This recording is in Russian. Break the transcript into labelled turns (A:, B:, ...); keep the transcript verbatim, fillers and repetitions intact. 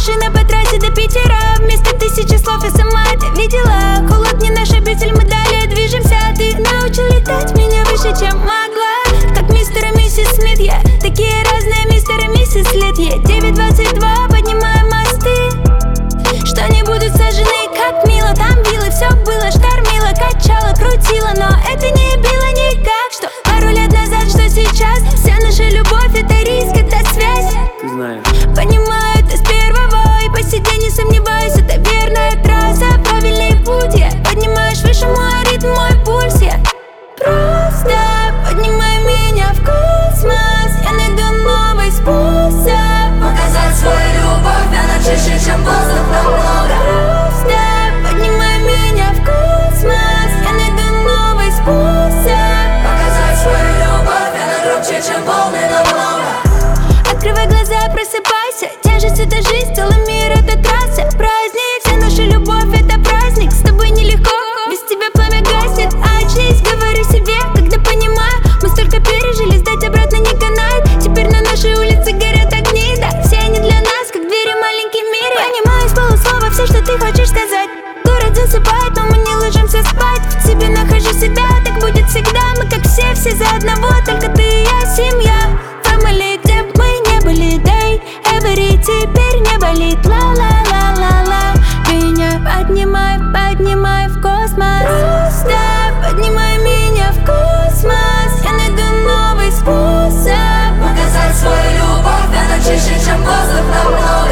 A: машина по трассе до Питера. Вместо тысячи слов я сама это видела. Холод не наш обитель, мы далее движемся. Ты научил летать меня выше, чем могла. Как мистер и миссис Смит, я такие разные, мистер и миссис Лет. девять двадцать два, поднимаем мосты, что не будут сожжены, как мило. Там вилы, все было, штормило, качало, крутило, но это не било никак. Что пару лет назад, что сейчас. Вся наша любовь — это риск, это связь.
B: Ты знаешь.
A: Понимаю это с первого, и по сей день не сомневаюсь, это верная трасса, правильный путь. Я поднимаешь выше мой ритм, мой пульс. Я просто поднимай меня в космос. Я найду новый способ
C: показать свою любовь, она чище, чем воздух намного.
A: Просто поднимай меня в космос. Я найду новый способ
C: показать свою любовь, она громче, чем волны намного.
A: Открывай глаза, просыпайся. Тяжесть — это жизнь, целый мир — это трасса. Праздник, вся наша любовь — это праздник. С тобой нелегко, без тебя пламя гаснет. Очнись, говорю себе, когда понимаю, мы столько пережили, сдать обратно не канает. Теперь на нашей улице горят огни, да, все они для нас, как двери в маленький мир. Понимаю с полуслова все, что ты хочешь сказать. Город засыпает, но мы не ложимся спать. В тебе нахожу себя, так будет всегда. Мы как все, все за одного, только ты и я, семья. Family, где б мы не были, day, every, теперь не болит. Ла-ла-ла-ла-ла. Меня поднимай, поднимай в космос. Просто поднимай меня в космос. Я найду новый способ
C: показать свою любовь, она чище, чем воздух намного.